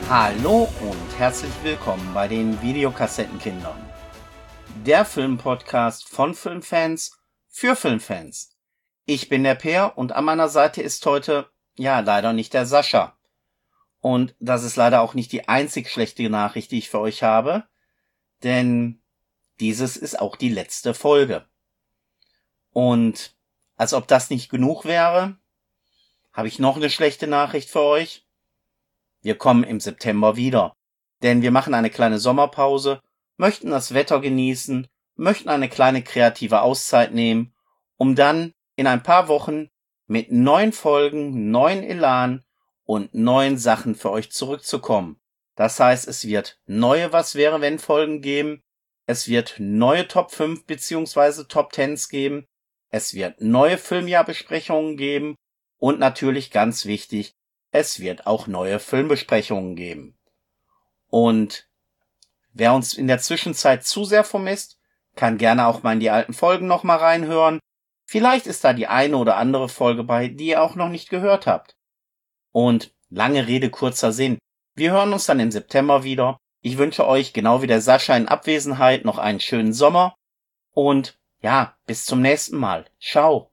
Hallo und herzlich willkommen bei den Videokassettenkindern. Der Filmpodcast von Filmfans für Filmfans. Ich bin der Peer und an meiner Seite ist heute, leider nicht der Sascha. Und das ist leider auch nicht die einzig schlechte Nachricht, die ich für euch habe, denn dieses ist auch die letzte Folge. Und als ob das nicht genug wäre, habe ich noch eine schlechte Nachricht für euch. Wir kommen im September wieder, denn wir machen eine kleine Sommerpause, möchten das Wetter genießen, möchten eine kleine kreative Auszeit nehmen, um dann in ein paar Wochen mit neuen Folgen, neuen Elan und neuen Sachen für euch zurückzukommen. Das heißt, es wird neue Was-wäre-wenn-Folgen geben, es wird neue Top 5 bzw. Top 10s geben, es wird neue Filmjahrbesprechungen geben und natürlich ganz wichtig, es wird auch neue Filmbesprechungen geben. Und wer uns in der Zwischenzeit zu sehr vermisst, kann gerne auch mal in die alten Folgen nochmal reinhören. Vielleicht ist da die eine oder andere Folge bei, die ihr auch noch nicht gehört habt. Und lange Rede, kurzer Sinn. Wir hören uns dann im September wieder. Ich wünsche euch, genau wie der Sascha in Abwesenheit, noch einen schönen Sommer. Und bis zum nächsten Mal. Ciao.